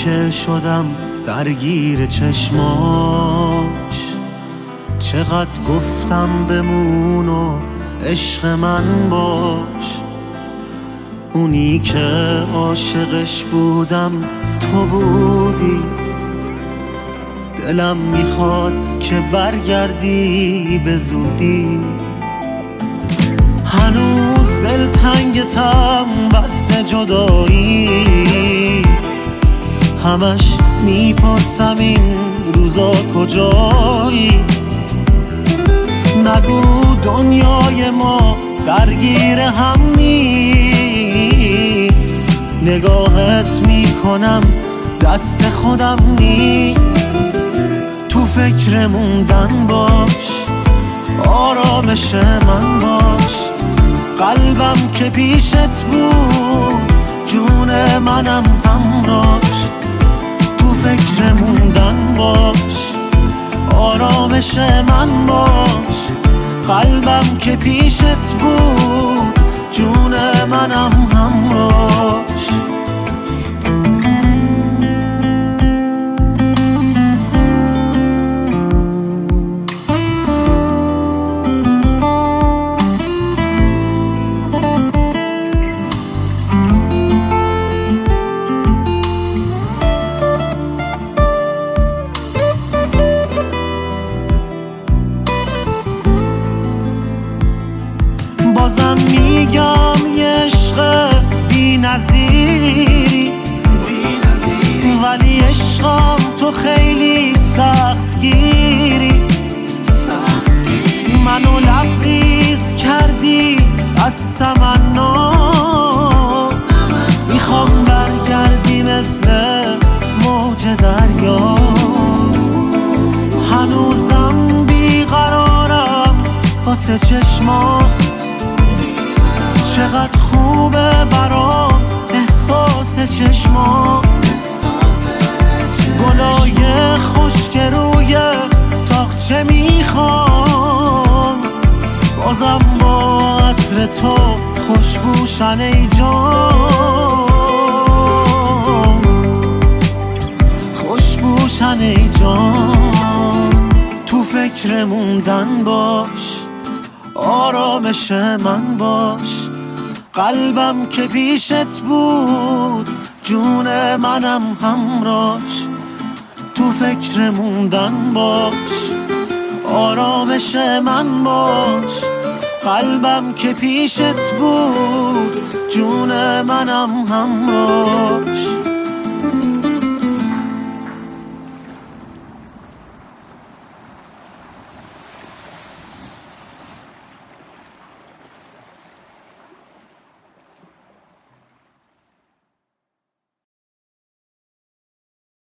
که شدم درگیر چشماش، چقدر گفتم بمون و عشق من باش. اونی که عاشقش بودم تو بودی، دلم میخواد که برگردی به زودی. هنوز دلتنگتم بس جدایی، همش میپرسم این روزا کجایی. نگو دنیای ما درگیر هم نیست، نگاهت میکنم دست خودم نیست. تو فکر موندن باش، آرامش من باش. قلبم که پیشت بود، جون منم همراش. تو فکر موندن باش، آرامش من باش. قلبم که پیشت بود، جون منم همراش. بازم میگم یه عشق بی نظیری، ولی عشقم تو خیلی سختگیری. منو لبریز کردی از تمنا، میخوام برگردی مثل موج دریا. هنوزم بیقرارم واسه چشمات، چقدر خوبه برام احساس چشمات. گلای خشک روی تاقچه میخوام، بازم با عطر تو خوشبوشن ای جان، خوشبوشن ای جان. تو فکر موندن باش، آرامش من باش. قلبم که پیشت بود، جون منم همراش. تو فکر موندن باش، آرامش من باش. قلبم که پیشت بود، جون منم همراش.